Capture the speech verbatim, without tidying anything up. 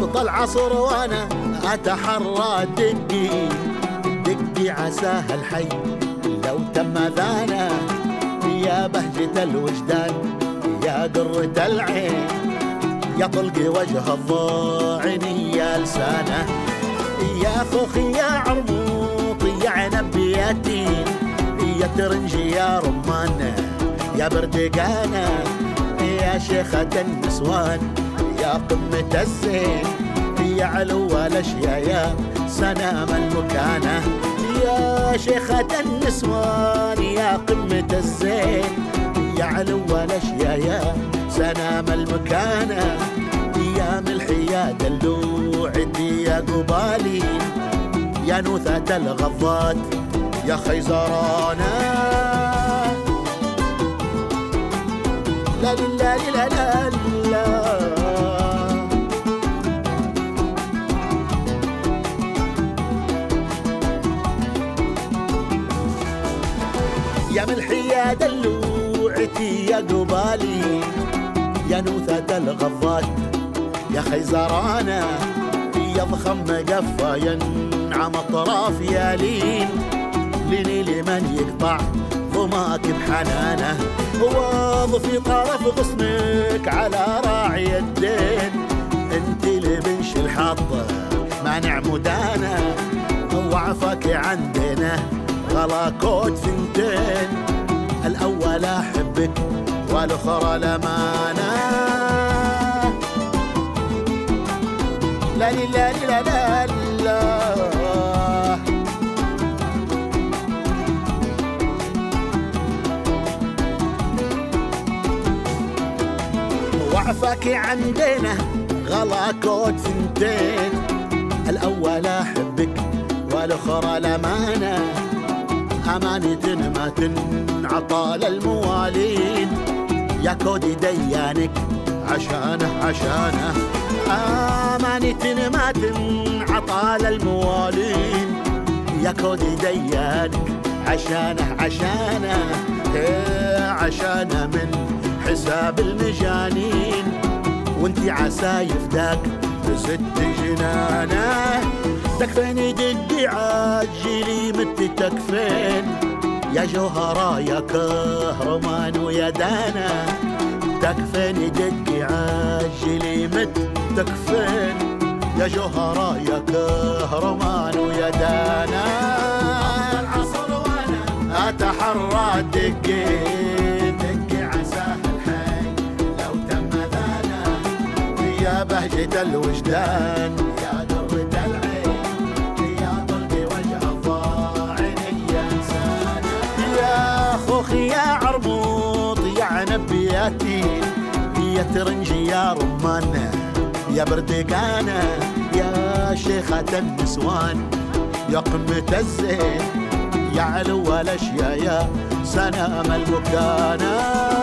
وسط العصر وانا اتحرى دقي دقي عساه الحي لو تم ذانا يا بهجة الوجدان يا قرة العين يا طلق وجه الضاعن يا لسانه يا خوخي يا عرموط يا عنب يا تين يا ترنج يا رمان يا بردقانة يا شيخة النسوان يا قمة الزين يا علو الاشياء يا سنام المكانة يا شيخة النسوان يا قمة الزين يا علو الاشياء يا سنام المكانة يا ملحي يا دلوع يا قبالي يا نوثة الغضات يا خيزرانة لا لا لا لا لا يا ملحي يا دلوعتي يا قبالي يا نوثة الغضات يا خيزرانة يا ضخم قفا ينعم اطراف يا لين ليني لمن يقطع ضماك بحنانه واضفي طرف غصنك على راعي الدين انت لبنش الحظ مانع مدانه وعفاك عندنا غلا كوت ثنتين الاول احبك والاخرى لمانه لا لا لا لا لا وعفاك عندنا غلا كود ثنتين الأول أحبك والأخرى لمانة أمانة ما تنعطى للموالين يا كودي ديانك عشانه عشانه أمانة ما تنعطى للموالين يا كودي ديانك عشانه عشانه عشانه من حساب المجانين وانتي عسايف داك بست جنانه تكفيني دقي عاجلي مت تكفين يا جوهرة يا كهرمان ويا دانا تكفيني دقي عاجلي مت تكفين يا جوهرة يا كهرمان ويا دانا العصر وانا اتحرى دقي يا بهجة الوجدان يا درة العين يا طلق وجه الضاعن يا انسانة يا خوخي يا عرموط يا عنب يا تين يا ترنج يا رمان يا بردقانة يا شيخة النسوان يا قمة الزين يا علو الاشياء يا سنام المكانة